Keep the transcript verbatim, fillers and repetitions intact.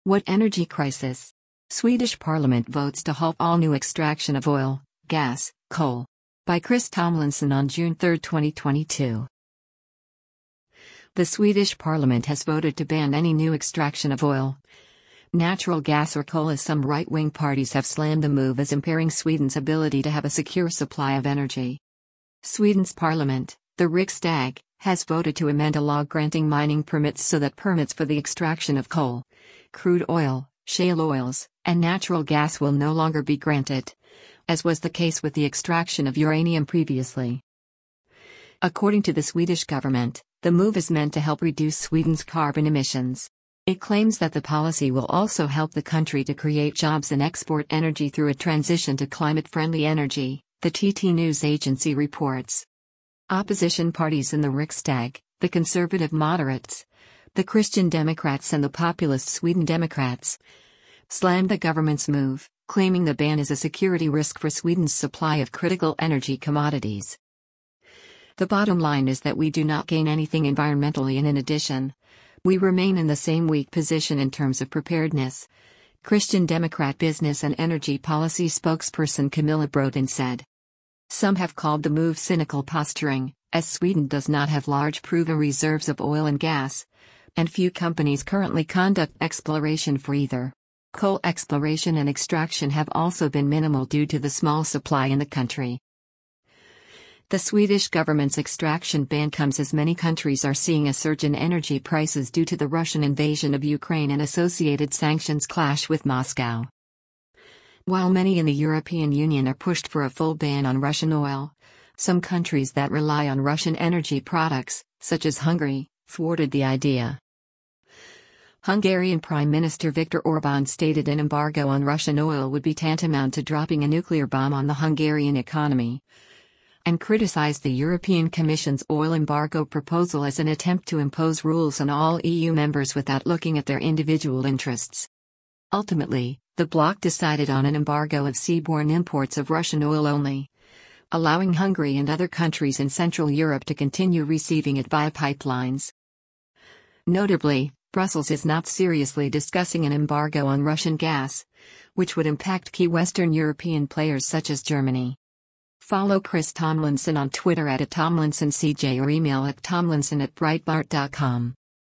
What energy crisis? Swedish Parliament votes to halt all new extraction of oil, gas, coal. By Chris Tomlinson on June third, twenty twenty-two. The Swedish Parliament has voted to ban any new extraction of oil, natural gas or coal, as some right-wing parties have slammed the move as impairing Sweden's ability to have a secure supply of energy. Sweden's parliament, the Riksdag, has voted to amend a law granting mining permits so that permits for the extraction of coal, crude oil, shale oils, and natural gas will no longer be granted, as was the case with the extraction of uranium previously. According to the Swedish government, the move is meant to help reduce Sweden's carbon emissions. It claims that the policy will also help the country to create jobs and export energy through a transition to climate-friendly energy, the T T news agency reports. Opposition parties in the Riksdag, the conservative moderates, the Christian Democrats and the populist Sweden Democrats, slammed the government's move, claiming the ban is a security risk for Sweden's supply of critical energy commodities. The bottom line is that we do not gain anything environmentally, and in addition, we remain in the same weak position in terms of preparedness, Christian Democrat business and energy policy spokesperson Camilla Brodin said. Some have called the move cynical posturing, as Sweden does not have large proven reserves of oil and gas, and few companies currently conduct exploration for either. Coal exploration and extraction have also been minimal due to the small supply in the country. The Swedish government's extraction ban comes as many countries are seeing a surge in energy prices due to the Russian invasion of Ukraine and associated sanctions clash with Moscow. While many in the European Union are pushed for a full ban on Russian oil, some countries that rely on Russian energy products, such as Hungary, thwarted the idea. Hungarian Prime Minister Viktor Orban stated an embargo on Russian oil would be tantamount to dropping a nuclear bomb on the Hungarian economy, and criticized the European Commission's oil embargo proposal as an attempt to impose rules on all E U members without looking at their individual interests. Ultimately, the bloc decided on an embargo of seaborne imports of Russian oil only, allowing Hungary and other countries in Central Europe to continue receiving it via pipelines. Notably, Brussels is not seriously discussing an embargo on Russian gas, which would impact key Western European players such as Germany. Follow Chris Tomlinson on Twitter at Tomlinson C J or email at tomlinson at breitbart dot com.